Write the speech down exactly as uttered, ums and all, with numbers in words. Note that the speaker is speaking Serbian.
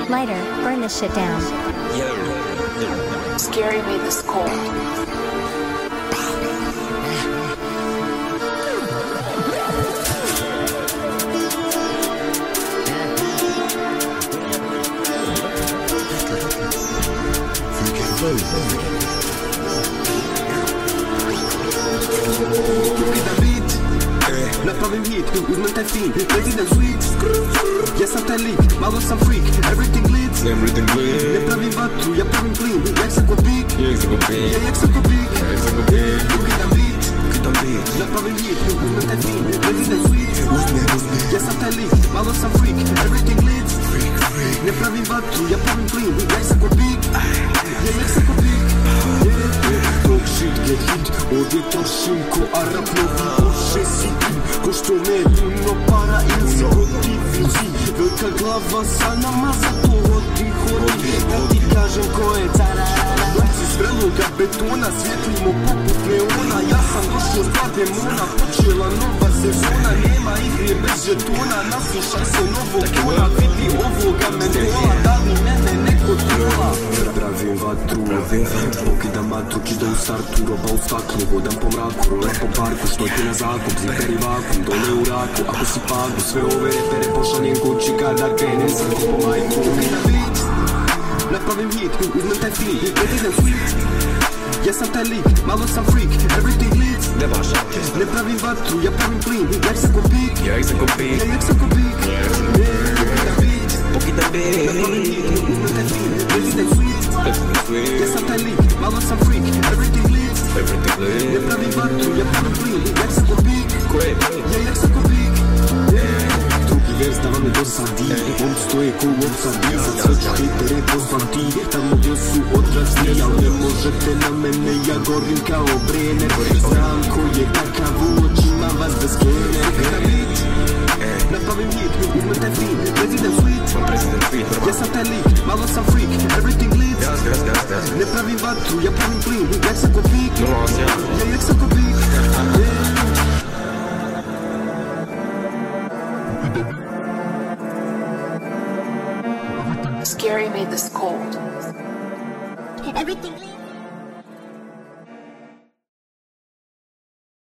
Lighter, burn this shit down. Scary made this cold. Napravim hit, uzmem taj fin, Resident Sweet. Ja sam taj lik, malo sam freak, everything glitz. Everything glitz. Ne pravim vatru, ja pravim plin, jak sam ko pik. Jak sam ko pik. Ja jak sam ko pik. Jak sam ko pik. Ukitam beat, ukitam beat. Napravim hit, uzmem taj fin, Resident Sweet. Uzme, uzme. Ja sam taj lik, malo sam freak, everything glitz. Freak, freak. Ne pravim vatru, ja pravim plin, jak sam ko pik. Ja jak sam ko pik. Talk shit, get hit, ovdje trošim ko Arab, novi Porsche City. Ko što me puno para ili si gotivi. Velika glava sa nama, zato hodi, hodi. Da ti kažem ko je cararara. Novci s vreloga betona, svjetlimo poput neona. Ja sam došao s dva demona, počela nova sezona. Nema igre bez žetona, naslušaj se novog tona. Vidi ovoga mentola, da li mene neko trola. Pravim vatru, pokidam matru, kida u startu, roba u staklu. Hodam po mraku, rolam po parku, što ti na zakup, ziperi vakum, dole u raku. Ako si pagu, sve ove repere pošaljem kući kada krene sam ko po majku. Pokidam beat, napravim hit, uzmem taj fin, Resident Sweet. Ja sam taj lik, malo sam freak, everything glitz. Ne pravim vatru, ja pravim plin, jak sam ko pik. Jak sam ko pik. Ja jak sam ko pik. Pokidam beat, Pokidam beat. napravim hit, uzmem taj fin, Resident Sweet. Ja sam taj lik, malo sam freak, everything glitz. Everything glitz. Ne pravim vatru, ja pravim plin, jak sam ko pik. Ko je? Ja jak sam ko pik. Drugi vers da vam ne dosadi, on stoje ko u opsadi. Sad sve ću hejtere poslati, tamo gdje su odrasli. Al ne možete na mene, ja gorim kao Brenner. Znam ko je kakav u očima vas da skene. Napravim hit, uzmem taj fin, Resident Sweet. Ja sam taj lik, malo sam freak, everything glitz. Ne pravim vatru, ja pravim plin, jak sam ko pik. Ja jak sam ko pik. Scary made this cold. Everything